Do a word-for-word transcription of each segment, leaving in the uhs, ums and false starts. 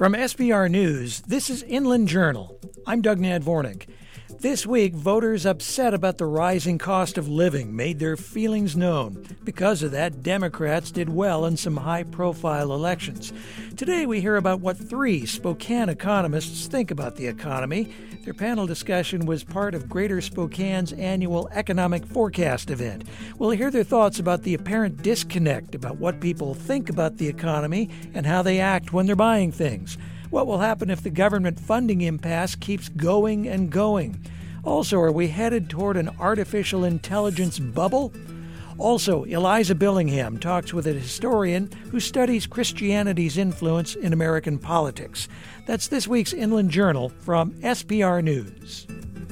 From S B R News, this is Inland Journal. I'm Doug Nadvornik. This week, voters upset about the rising cost of living made their feelings known. Because of that, Democrats did well in some high-profile elections. Today, we hear about what three Spokane economists think about the economy. Their panel discussion was part of Greater Spokane's annual Economic Forecast event. We'll hear their thoughts about the apparent disconnect about what people think about the economy and how they act when they're buying things. What will happen if the government funding impasse keeps going and going? Also, are we headed toward an artificial intelligence bubble? Also, Eliza Billingham talks with a historian who studies Christianity's influence in American politics. That's this week's Inland Journal from S B R News.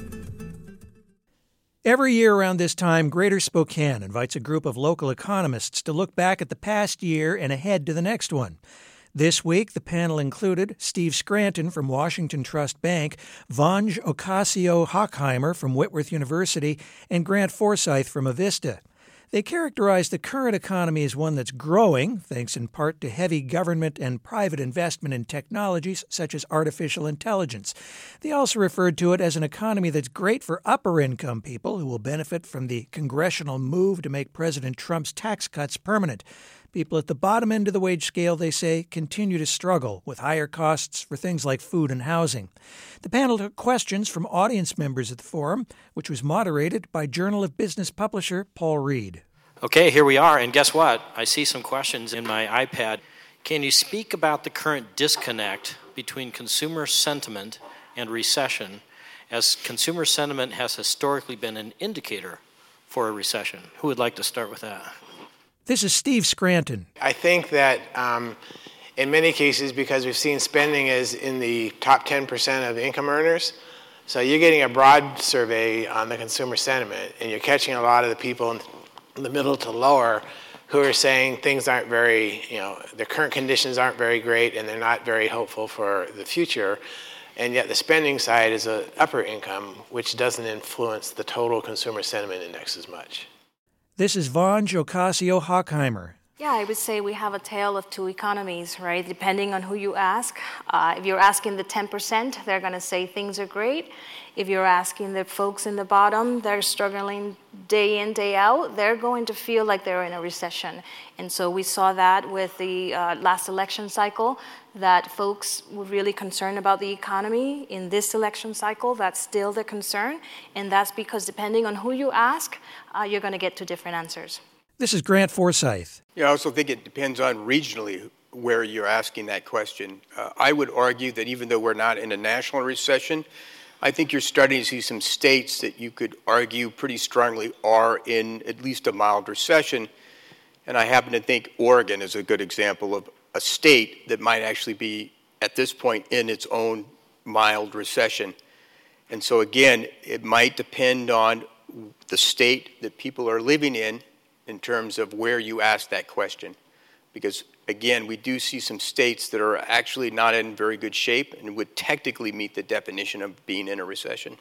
Every year around this time, Greater Spokane invites a group of local economists to look back at the past year and ahead to the next one. This week, the panel included Steve Scranton from Washington Trust Bank, Vange Ocasio-Hockheimer from Whitworth University, and Grant Forsyth from Avista. They characterized the current economy as one that's growing, thanks in part to heavy government and private investment in technologies such as artificial intelligence. They also referred to it as an economy that's great for upper-income people who will benefit from the congressional move to make President Trump's tax cuts permanent. People at the bottom end of the wage scale, they say, continue to struggle with higher costs for things like food and housing. The panel took questions from audience members at the forum, which was moderated by Journal of Business publisher Paul Reed. Okay, here we are, and guess what? I see some questions in my iPad. Can you speak about the current disconnect between consumer sentiment and recession, as consumer sentiment has historically been an indicator for a recession? Who would like to start with that? This is Steve Scranton. I think that um, in many cases, because we've seen spending is in the top ten percent of income earners, so you're getting a broad survey on the consumer sentiment, and you're catching a lot of the people in the middle to lower who are saying things aren't very, you know, the current conditions aren't very great, and they're not very hopeful for the future. And yet the spending side is an upper income, which doesn't influence the total consumer sentiment index as much. This is Vange Ocasio-Hockheimer. Yeah, I would say we have a tale of two economies, right? Depending on who you ask. Uh, if you're asking the ten percent, they're going to say things are great. If you're asking the folks in the bottom, they're struggling day in, day out, they're going to feel like they're in a recession. And so we saw that with the uh, last election cycle, that folks were really concerned about the economy. In this election cycle, that's still the concern. And that's because depending on who you ask, uh, you're going to get two different answers. This is Grant Forsyth. Yeah, I also think it depends on regionally where you're asking that question. Uh, I would argue that even though we're not in a national recession, I think you're starting to see some states that you could argue pretty strongly are in at least a mild recession. And I happen to think Oregon is a good example of a state that might actually be, at this point, in its own mild recession. And so, again, it might depend on the state that people are living in in terms of where you ask that question. Because, again, we do see some states that are actually not in very good shape and would technically meet the definition of being in a recession.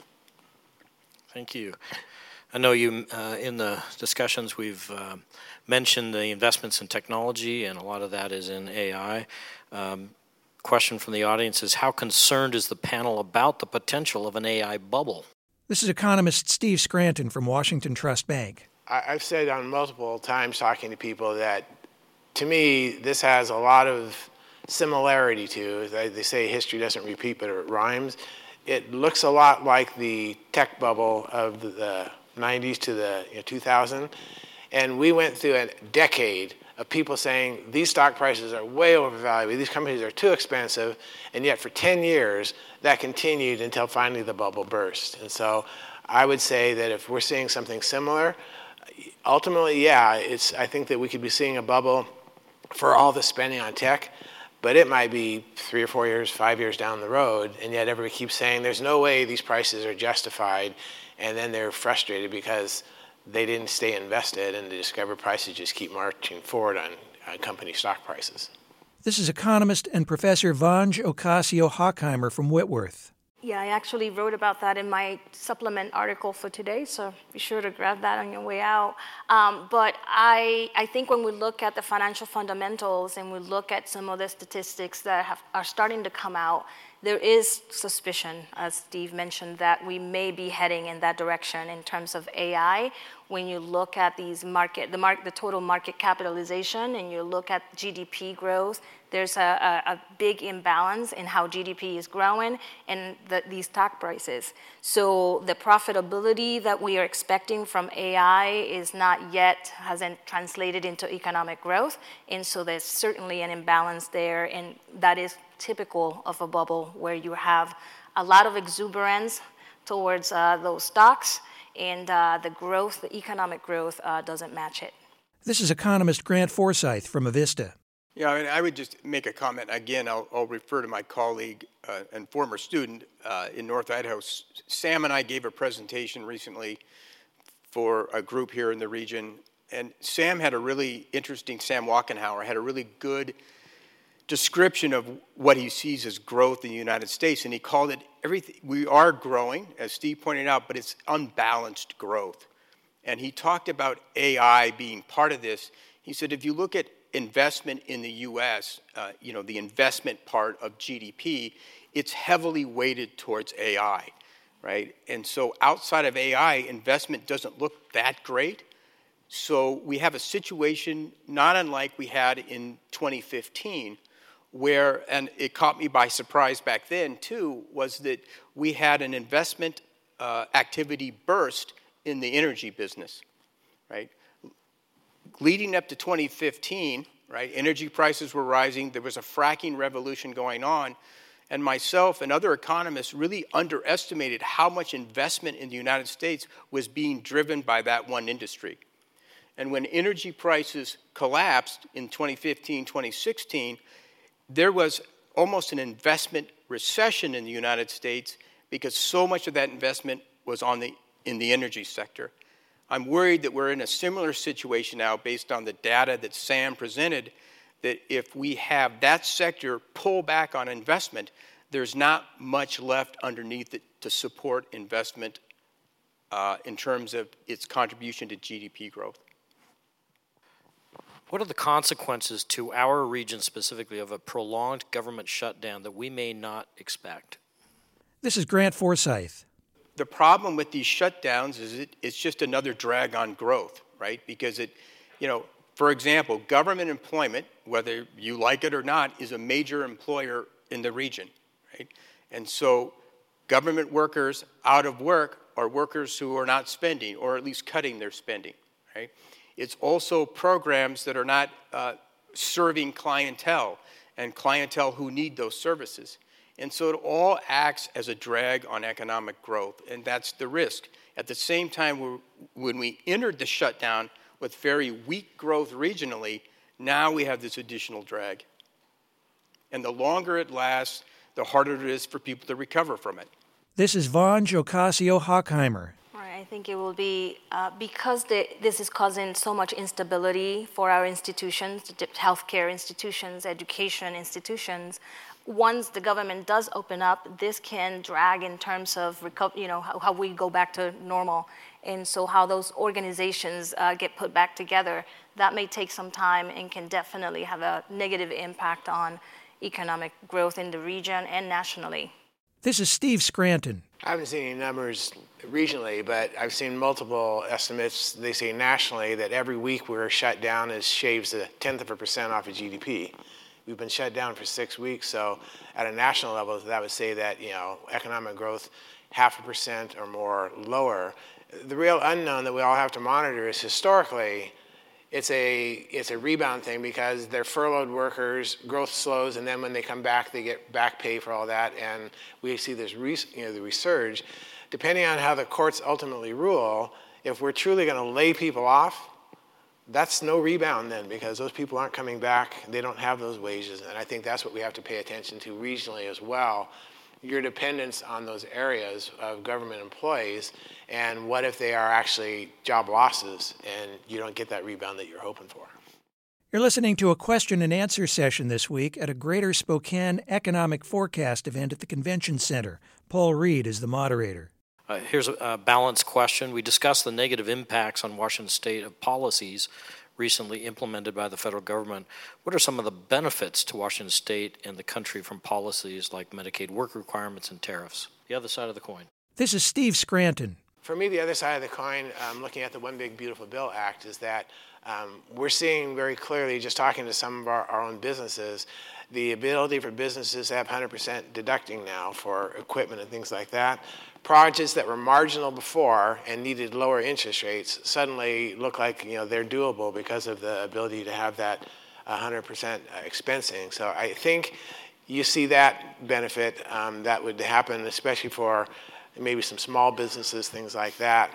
Thank you. I know you, uh, in the discussions, we've uh, mentioned the investments in technology, and a lot of that is in A I. Um, question from the audience is, how concerned is the panel about the potential of an A I bubble? This is economist Steve Scranton from Washington Trust Bank. I've said on multiple times talking to people that, to me, this has a lot of similarity to, they say history doesn't repeat, but it rhymes. It looks a lot like the tech bubble of the nineties to the you know, two thousand. And we went through a decade of people saying, these stock prices are way overvalued, these companies are too expensive, and yet for ten years, that continued until finally the bubble burst. And so I would say that if we're seeing something similar, ultimately, yeah, it's. I think that we could be seeing a bubble for all the spending on tech, but it might be three or four years, five years down the road, and yet everybody keeps saying there's no way these prices are justified, and then they're frustrated because they didn't stay invested, and the discovered prices just keep marching forward on, on company stock prices. This is economist and Professor Vange Ocasio-Hockheimer from Whitworth. Yeah, I actually wrote about that in my supplement article for today, so be sure to grab that on your way out. Um, but I, I think when we look at the financial fundamentals and we look at some of the statistics that have, are starting to come out, there is suspicion, as Steve mentioned, that we may be heading in that direction in terms of A I. When you look at these market, the, mark, the total market capitalization, and you look at G D P growth, there's a, a, a big imbalance in how G D P is growing and the, these stock prices. So the profitability that we are expecting from A I is not yet, hasn't translated into economic growth. And so there's certainly an imbalance there, and that is typical of a bubble where you have a lot of exuberance towards uh, those stocks, and uh, the growth, the economic growth, uh, doesn't match it. This is economist Grant Forsythe from Avista. Yeah, I mean, I would just make a comment. Again, I'll, I'll refer to my colleague uh, and former student uh, in North Idaho. Sam and I gave a presentation recently for a group here in the region, and Sam had a really interesting, Sam Wachenhauer had a really good description of what he sees as growth in the United States, and he called it everything. We are growing, as Steve pointed out, but it's unbalanced growth. And he talked about A I being part of this. He said, if you look at investment in the U S, uh, you know, the investment part of G D P, it's heavily weighted towards A I, right? And so outside of A I, investment doesn't look that great. So we have a situation not unlike we had in twenty fifteen, where, and it caught me by surprise back then too, was that we had an investment uh, activity burst in the energy business, right? Leading up to twenty fifteen, right, energy prices were rising, there was a fracking revolution going on, and myself and other economists really underestimated how much investment in the United States was being driven by that one industry. And when energy prices collapsed in twenty fifteen, twenty sixteen, there was almost an investment recession in the United States because so much of that investment was on the, in the energy sector. I'm worried that we're in a similar situation now based on the data that Sam presented, that if we have that sector pull back on investment, there's not much left underneath it to support investment uh, in terms of its contribution to G D P growth. What are the consequences to our region specifically of a prolonged government shutdown that we may not expect? This is Grant Forsythe. The problem with these shutdowns is it, it's just another drag on growth, right? Because it, you know, for example, government employment, whether you like it or not, is a major employer in the region, right? And so government workers out of work are workers who are not spending, or at least cutting their spending, right? It's also programs that are not uh, serving clientele and clientele who need those services. And so it all acts as a drag on economic growth, and that's the risk. At the same time, we're, when we entered the shutdown with very weak growth regionally, now we have this additional drag. And the longer it lasts, the harder it is for people to recover from it. This is Vaughn Jocasio-Hockheimer. I think it will be, uh, because the, this is causing so much instability for our institutions, healthcare institutions, education institutions. Once the government does open up, this can drag in terms of, reco- you know, how, how we go back to normal. And so how those organizations uh, get put back together, that may take some time and can definitely have a negative impact on economic growth in the region and nationally. This is Steve Scranton. I haven't seen any numbers regionally, but I've seen multiple estimates. They say nationally that every week we're shut down is shaves a tenth of a percent off of G D P. We've been shut down for six weeks, so at a national level, that would say that, you know, economic growth half a percent or more lower. The real unknown that we all have to monitor is historically, it's a it's a rebound thing because they're furloughed workers, growth slows, and then when they come back, they get back pay for all that, and we see this res, you know, the resurge. Depending on how the courts ultimately rule, if we're truly going to lay people off, that's no rebound then because those people aren't coming back. They don't have those wages, and I think that's what we have to pay attention to regionally as well. Your dependence on those areas of government employees, and what if they are actually job losses and you don't get that rebound that you're hoping for? You're listening to a question and answer session this week at a Greater Spokane Economic Forecast event at the Convention Center. Paul Reed is the moderator. Uh, here's a, a balanced question. We discussed the negative impacts on Washington State of policies recently implemented by the federal government. What are some of the benefits to Washington State and the country from policies like Medicaid work requirements and tariffs? The other side of the coin. This is Steve Scranton. For me, the other side of the coin, um, looking at the One Big Beautiful Bill Act, is that um, we're seeing very clearly, just talking to some of our, our own businesses, the ability for businesses to have one hundred percent deducting now for equipment and things like that. Projects that were marginal before and needed lower interest rates suddenly look like, you know, they're doable because of the ability to have that one hundred percent expensing. So I think you see that benefit um, that would happen, especially for maybe some small businesses, things like that.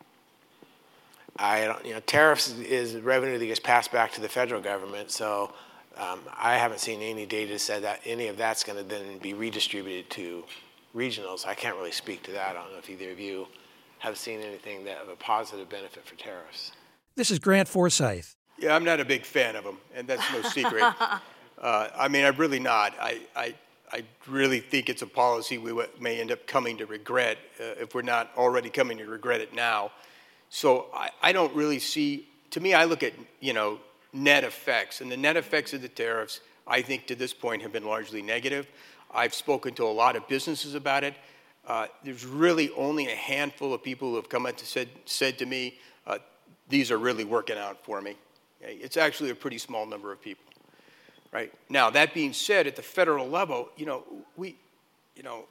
I don't, you know, tariffs is revenue that gets passed back to the federal government, so um, I haven't seen any data that said that any of that's going to then be redistributed to regionals. I can't really speak to that. I don't know if either of you have seen anything that of a positive benefit for tariffs. This is Grant Forsyth. Yeah, I'm not a big fan of them, and that's no secret. uh, I mean, I'm really not. I, I, I really think it's a policy we w- may end up coming to regret uh, if we're not already coming to regret it now. So I, I don't really see, to me, I look at, you know, net effects, and the net effects of the tariffs, I think to this point have been largely negative. I've spoken to a lot of businesses about it. Uh, there's really only a handful of people who have come up and said, said to me, uh, these are really working out for me. Okay? It's actually a pretty small number of people, right? Now, that being said, at the federal level, you know, we, you know,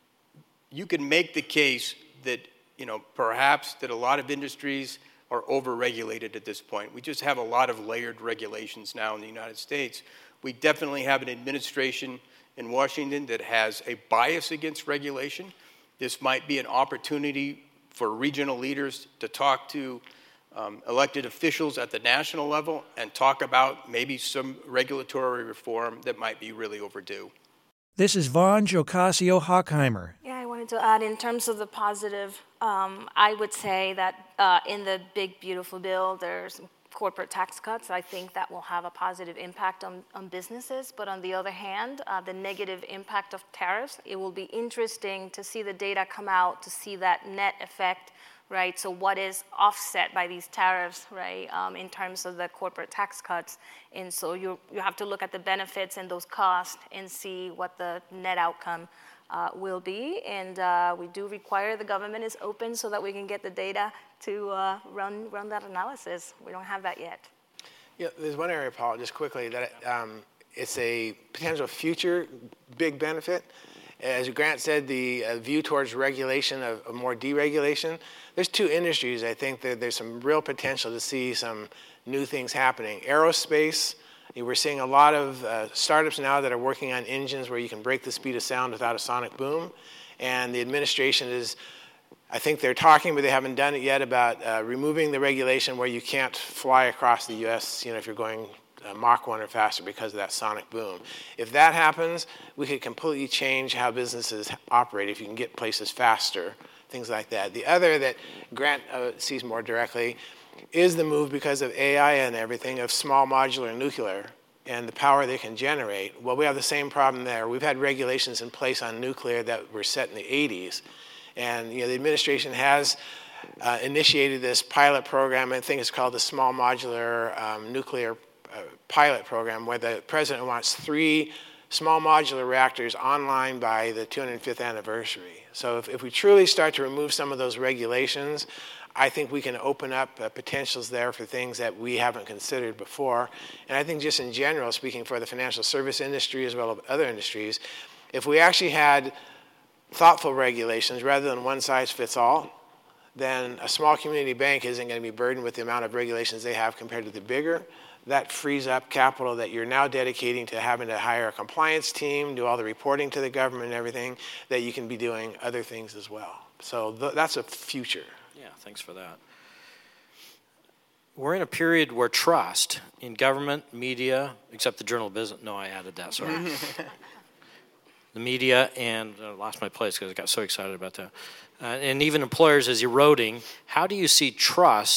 you can make the case that, you know, perhaps that a lot of industries are over-regulated at this point. We just have a lot of layered regulations now in the United States. We definitely have an administration in Washington that has a bias against regulation. This might be an opportunity for regional leaders to talk to um, elected officials at the national level and talk about maybe some regulatory reform that might be really overdue. This is Vaughn Jocasio-Hockheimer. Yeah, I wanted to add in terms of the positive, um, I would say that uh, in the Big Beautiful Bill, there's corporate tax cuts. I think that will have a positive impact on, on businesses. But on the other hand, uh, the negative impact of tariffs, it will be interesting to see the data come out, to see that net effect, right? So what is offset by these tariffs, right, um, in terms of the corporate tax cuts? And so you you have to look at the benefits and those costs and see what the net outcome uh, will be. And uh, we do require the government is open so that we can get the data to uh, run run that analysis. We don't have that yet. Yeah, there's one area, Paul, just quickly, that um, it's a potential future big benefit. As Grant said, the uh, view towards regulation of, of more deregulation. There's two industries, I think, that there's some real potential to see some new things happening. Aerospace, we're seeing a lot of uh, startups now that are working on engines where you can break the speed of sound without a sonic boom. And the administration is, I think they're talking, but they haven't done it yet, about uh, removing the regulation where you can't fly across the U S, you know, if you're going uh, Mach one or faster because of that sonic boom. If that happens, we could completely change how businesses operate if you can get places faster, things like that. The other that Grant uh, sees more directly is the move, because of A I and everything, of small modular nuclear and the power they can generate. Well, we have the same problem there. We've had regulations in place on nuclear that were set in the eighties. And you know, the administration has uh, initiated this pilot program. I think it's called the Small Modular um, Nuclear uh, Pilot Program, where the president wants three small modular reactors online by the two hundred fifth anniversary. So if, if we truly start to remove some of those regulations, I think we can open up uh, potentials there for things that we haven't considered before. And I think just in general, speaking for the financial service industry as well as other industries, if we actually had thoughtful regulations rather than one size fits all, then a small community bank isn't going to be burdened with the amount of regulations they have compared to the bigger. That frees up capital that you're now dedicating to having to hire a compliance team, do all the reporting to the government and everything, that you can be doing other things as well. So th- that's a future. Yeah, thanks for that. We're in a period where trust in government, media, except the Journal of Business. No, I added that, sorry. The media, and I uh, lost my place because I got so excited about that. Uh, and even employers is eroding. How do you see trust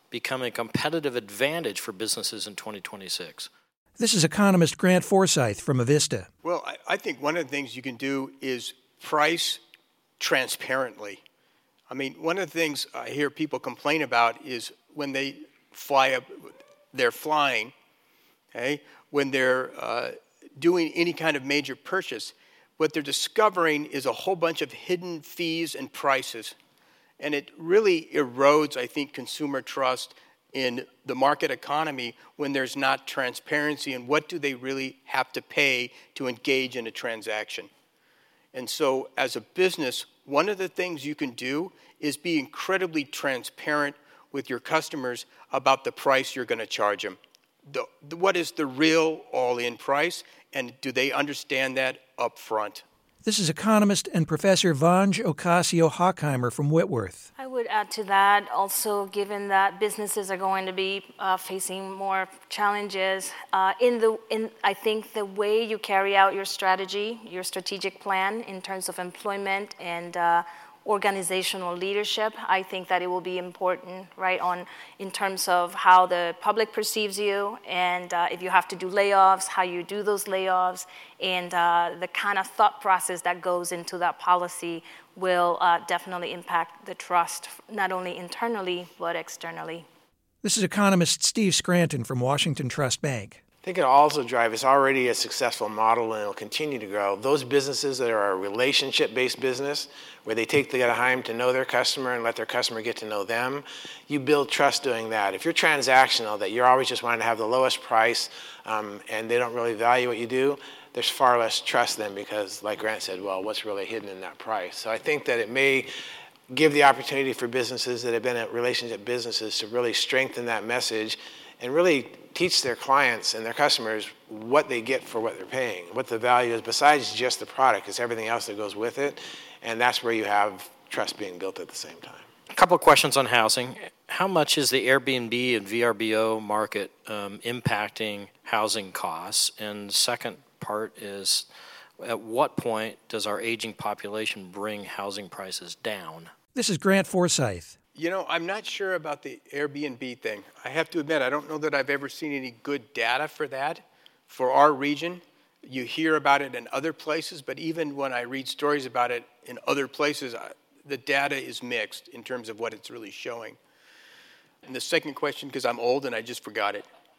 become a competitive advantage for businesses in twenty twenty-six? This is economist Grant Forsythe from Avista. Well, I, I think one of the things you can do is price transparently. I mean, one of the things I hear people complain about is when they fly up, they're flying, okay, when they're uh, doing any kind of major purchase, what they're discovering is a whole bunch of hidden fees and prices. And it really erodes, I think, consumer trust in the market economy when there's not transparency in what do they really have to pay to engage in a transaction. And so as a business, one of the things you can do is be incredibly transparent with your customers about the price you're going to charge them. The, the, what is the real all-in price, and do they understand that up front? This is economist and Professor Vange Ocasio-Hockheimer from Whitworth. I would add to that also, given that businesses are going to be uh, facing more challenges, uh, in the in I think the way you carry out your strategy, your strategic plan in terms of employment and uh, organizational leadership, I think that it will be important, right, on in terms of how the public perceives you, and uh, if you have to do layoffs, how you do those layoffs, and uh, the kind of thought process that goes into that policy will uh, definitely impact the trust, not only internally, but externally. This is economist Steve Scranton from Washington Trust Bank. I think it'll also drive, it's already a successful model and it'll continue to grow. Those businesses that are a relationship-based business, where they take the time to know their customer and let their customer get to know them, you build trust doing that. If you're transactional, that you're always just wanting to have the lowest price um, and they don't really value what you do, there's far less trust then because, like Grant said, well, what's really hidden in that price? So I think that it may give the opportunity for businesses that have been at relationship businesses to really strengthen that message and really teach their clients and their customers what they get for what they're paying, what the value is besides just the product. It's everything else that goes with it, and that's where you have trust being built at the same time. A couple of questions on housing. How much is the Airbnb and V R B O market um, impacting housing costs? And second part is, at what point does our aging population bring housing prices down? This is Grant Forsythe. You know, I'm not sure about the Airbnb thing. I have to admit, I don't know that I've ever seen any good data for that. For our region, you hear about it in other places, but even when I read stories about it in other places, the data is mixed in terms of what it's really showing. And the second question, because I'm old and I just forgot it.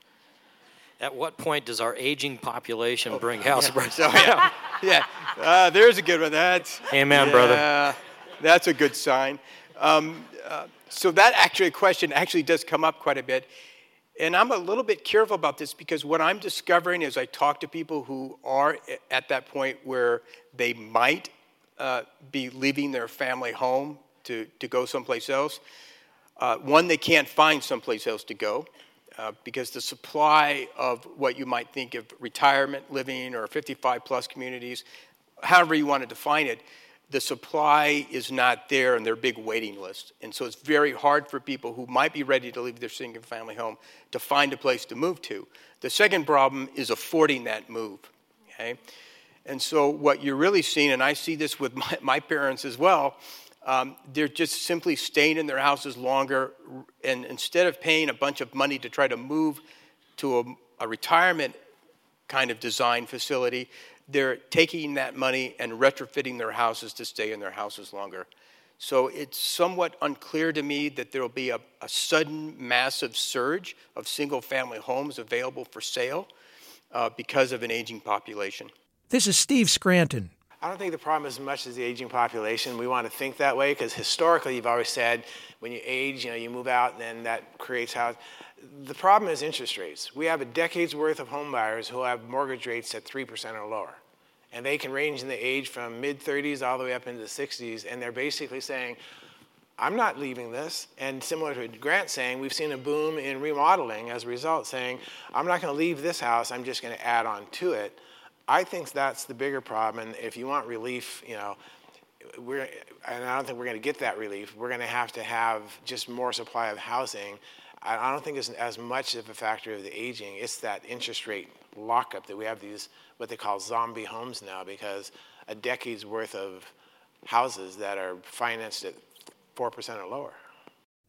At what point does our aging population oh, bring house yeah. prices down? yeah, yeah. Uh, there's a good one. That's, Amen, yeah, brother. That's a good sign. Um, uh, so that actually question actually does come up quite a bit. And I'm a little bit careful about this because what I'm discovering as I talk to people who are at that point where they might uh, be leaving their family home to, to go someplace else, uh, one, they can't find someplace else to go uh, because the supply of what you might think of retirement living or fifty-five plus communities, however you want to define it, the supply is not there and they're big waiting lists. And so it's very hard for people who might be ready to leave their single family home to find a place to move to. The second problem is affording that move, okay? And so what you're really seeing, and I see this with my, my parents as well, um, they're just simply staying in their houses longer, and instead of paying a bunch of money to try to move to a, a retirement kind of design facility, they're taking that money and retrofitting their houses to stay in their houses longer. So it's somewhat unclear to me that there will be a, a sudden massive surge of single-family homes available for sale uh, because of an aging population. This is Steve Scranton. I don't think the problem is as much as the aging population. We want to think that way because historically you've always said when you age, you know, you move out and then that creates house. The problem is interest rates. We have a decade's worth of home buyers who have mortgage rates at three percent or lower. And they can range in the age from mid thirties all the way up into the sixties. And they're basically saying, I'm not leaving this. And similar to Grant saying, we've seen a boom in remodeling as a result, saying, I'm not going to leave this house. I'm just going to add on to it. I think that's the bigger problem. And if you want relief, you know, we're, and I don't think we're going to get that relief. We're going to have to have just more supply of housing. I don't think it's as much of a factor of the aging. It's that interest rate lockup that we have these, what they call zombie homes now, because a decade's worth of houses that are financed at four percent or lower.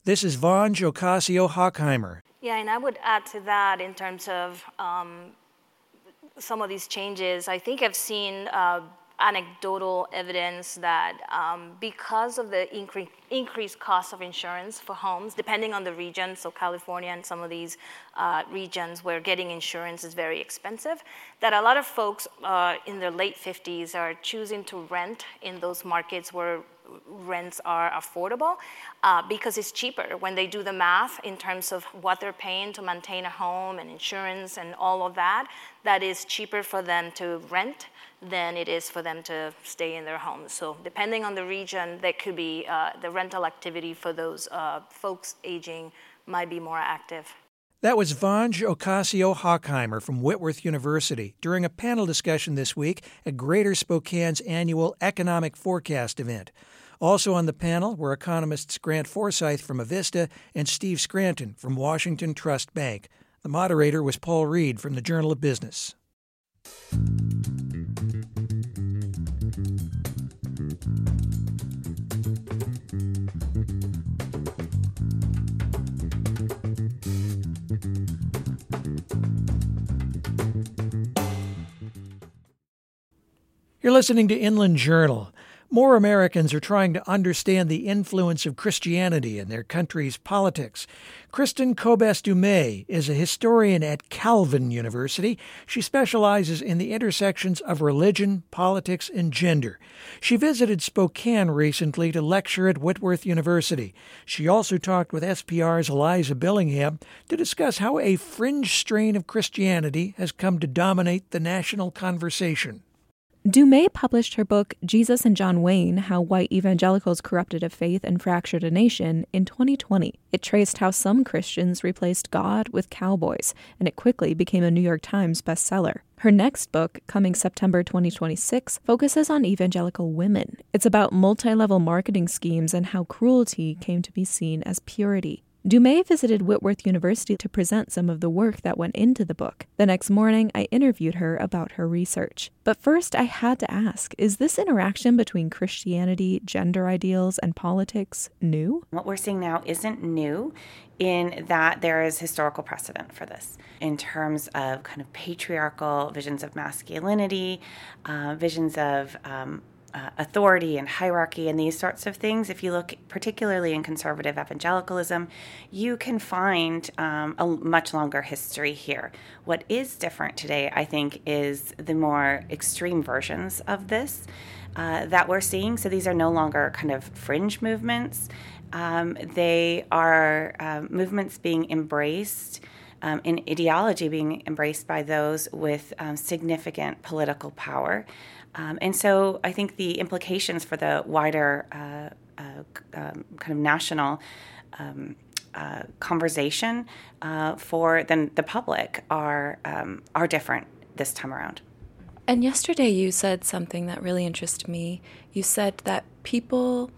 This is Vange Ocasio-Hockheimer. Yeah, and I would add to that in terms of um, some of these changes. I think I've seen uh, anecdotal evidence that um, because of the incre- increased cost of insurance for homes, depending on the region, so California and some of these uh, regions where getting insurance is very expensive, that a lot of folks uh, in their late fifties are choosing to rent in those markets where rents are affordable uh, because it's cheaper. When they do the math in terms of what they're paying to maintain a home and insurance and all of that, that is cheaper for them to rent than it is for them to stay in their homes. So depending on the region, there could be uh, the rental activity for those uh, folks aging might be more active. That was Vange Ocasio-Hockheimer from Whitworth University during a panel discussion this week at Greater Spokane's annual Economic Forecast event. Also on the panel were economists Grant Forsythe from Avista and Steve Scranton from Washington Trust Bank. The moderator was Paul Reed from the Journal of Business. You're listening to Inland Journal. More Americans are trying to understand the influence of Christianity in their country's politics. Kristen Kobes-Dumais is a historian at Calvin University. She specializes in the intersections of religion, politics, and gender. She visited Spokane recently to lecture at Whitworth University. She also talked with S P R's Eliza Billingham to discuss how a fringe strain of Christianity has come to dominate the national conversation. Dumais published her book, Jesus and John Wayne, How White Evangelicals Corrupted a Faith and Fractured a Nation, in twenty twenty. It traced how some Christians replaced God with cowboys, and it quickly became a New York Times bestseller. Her next book, coming September twenty twenty-six, focuses on evangelical women. It's about multi-level marketing schemes and how cruelty came to be seen as purity. Dumais visited Whitworth University to present some of the work that went into the book. The next morning, I interviewed her about her research. But first, I had to ask, is this interaction between Christianity, gender ideals, and politics new? What we're seeing now isn't new in that there is historical precedent for this in terms of kind of patriarchal visions of masculinity, uh, visions of um, Uh, authority and hierarchy and these sorts of things. If you look particularly in conservative evangelicalism, you can find um, a much longer history here. What is different today, I think, is the more extreme versions of this uh, that we're seeing. So these are no longer kind of fringe movements. Um, they are um, movements being embraced Um, in ideology being embraced by those with um, significant political power. Um, and so I think the implications for the wider uh, uh, um, kind of national um, uh, conversation uh, for then the public are um, are different this time around. And yesterday you said something that really interested me. You said that people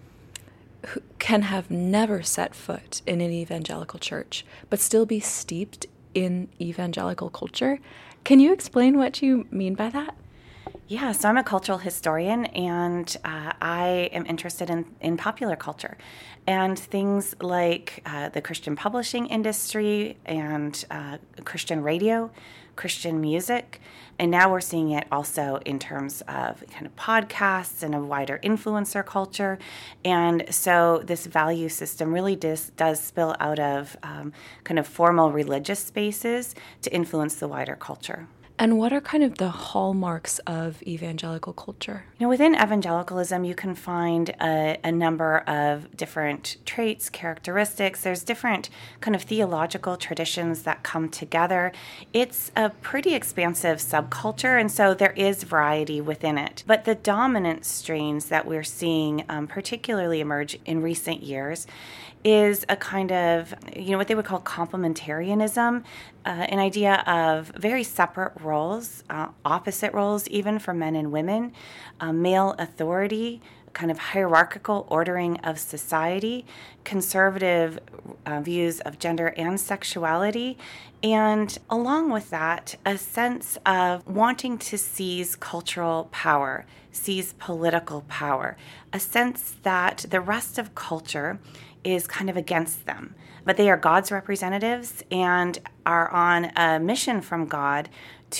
who can have never set foot in an evangelical church, but still be steeped in evangelical culture. Can you explain what you mean by that? Yeah, so I'm a cultural historian, and uh, I am interested in, in popular culture and things like uh, the Christian publishing industry and uh, Christian radio, Christian music, and now we're seeing it also in terms of kind of podcasts and a wider influencer culture. And so this value system really does, does spill out of um, kind of formal religious spaces to influence the wider culture. And what are kind of the hallmarks of evangelical culture? You know, within evangelicalism, you can find a, a number of different traits, characteristics. There's different kind of theological traditions that come together. It's a pretty expansive subculture, and so there is variety within it. But the dominant strains that we're seeing um, particularly emerge in recent years is a kind of, you know, what they would call complementarianism, uh, an idea of very separate roles, uh, opposite roles even for men and women, uh, male authority, kind of hierarchical ordering of society, conservative uh, views of gender and sexuality, and along with that, a sense of wanting to seize cultural power, seize political power, a sense that the rest of culture is kind of against them. But they are God's representatives and are on a mission from God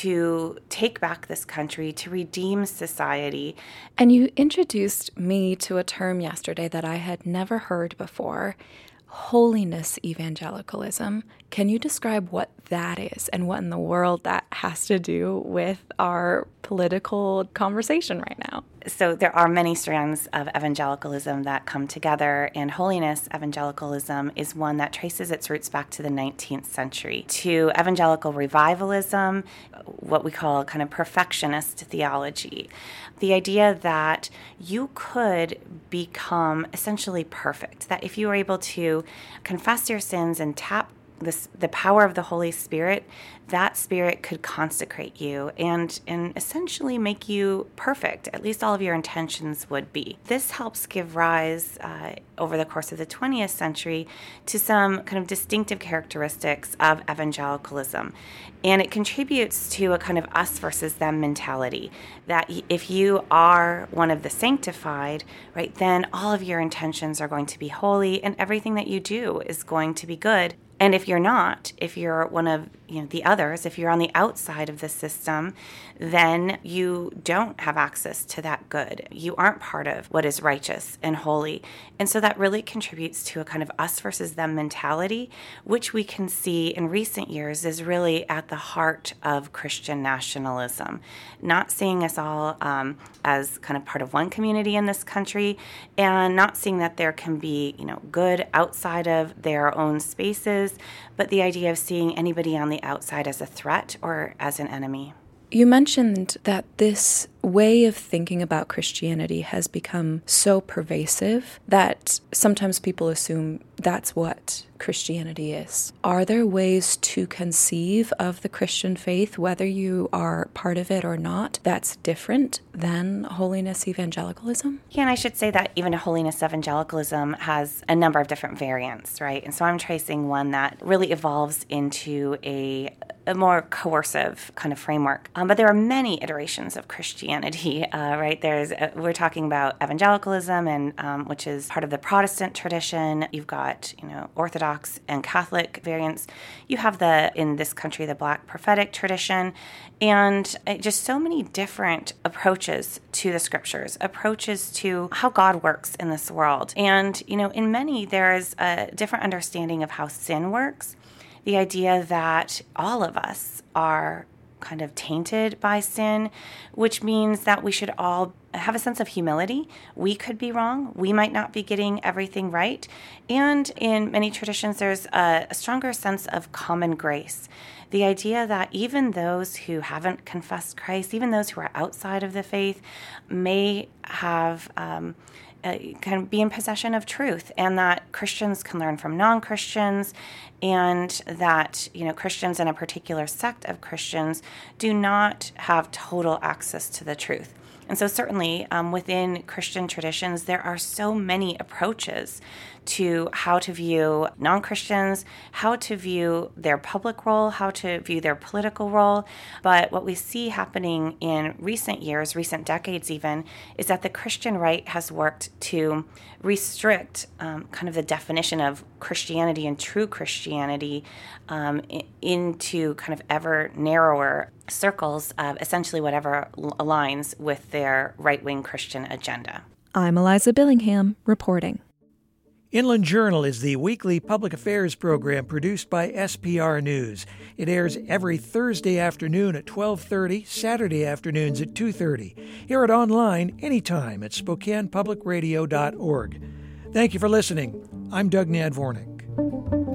to take back this country, to redeem society. And you introduced me to a term yesterday that I had never heard before, holiness evangelicalism. Can you describe what that is and what in the world that has to do with our political conversation right now? So there are many strands of evangelicalism that come together, and holiness evangelicalism is one that traces its roots back to the nineteenth century, to evangelical revivalism, what we call kind of perfectionist theology. The idea that you could become essentially perfect, that if you were able to confess your sins and tap This, the power of the Holy Spirit, that Spirit could consecrate you and, and essentially make you perfect. At least all of your intentions would be. This helps give rise, uh, over the course of the twentieth century, to some kind of distinctive characteristics of evangelicalism. And it contributes to a kind of us versus them mentality, that if you are one of the sanctified, right, then all of your intentions are going to be holy and everything that you do is going to be good. And if you're not, if you're one of you know the others, if you're on the outside of the system, then you don't have access to that good. You aren't part of what is righteous and holy. And so that really contributes to a kind of us versus them mentality, which we can see in recent years is really at the heart of Christian nationalism. Not seeing us all um, as kind of part of one community in this country, and not seeing that there can be, you know, good outside of their own spaces, but the idea of seeing anybody on the outside as a threat or as an enemy. You mentioned that this way of thinking about Christianity has become so pervasive that sometimes people assume that's what Christianity is. Are there ways to conceive of the Christian faith, whether you are part of it or not, that's different than holiness evangelicalism? Yeah, and I should say that even holiness evangelicalism has a number of different variants, right? And so I'm tracing one that really evolves into a a more coercive kind of framework. Um, but there are many iterations of Christianity, uh, right? There's uh, we're talking about evangelicalism, and um, which is part of the Protestant tradition. You've got you know Orthodox and Catholic variants. You have the in this country the Black prophetic tradition, and uh, just so many different approaches to the scriptures, approaches to how God works in this world. And you know, in many there is a different understanding of how sin works. The idea that all of us are kind of tainted by sin, which means that we should all have a sense of humility. We could be wrong. We might not be getting everything right. And in many traditions, there's a, a stronger sense of common grace. The idea that even those who haven't confessed Christ, even those who are outside of the faith, may have um, uh, kind of be in possession of truth, and that Christians can learn from non-Christians, and that you know Christians in a particular sect of Christians do not have total access to the truth. And so certainly um, within Christian traditions, there are so many approaches to how to view non-Christians, how to view their public role, how to view their political role. But what we see happening in recent years, recent decades even, is that the Christian right has worked to restrict um, kind of the definition of Christianity and true Christianity um, into kind of ever narrower circles of essentially whatever aligns with their right-wing Christian agenda. I'm Eliza Billingham, reporting. Inland Journal is the weekly public affairs program produced by S P R News. It airs every Thursday afternoon at twelve thirty, Saturday afternoons at two thirty. Hear it online anytime at Spokane Public Radio dot org. Thank you for listening. I'm Doug Nadvornik.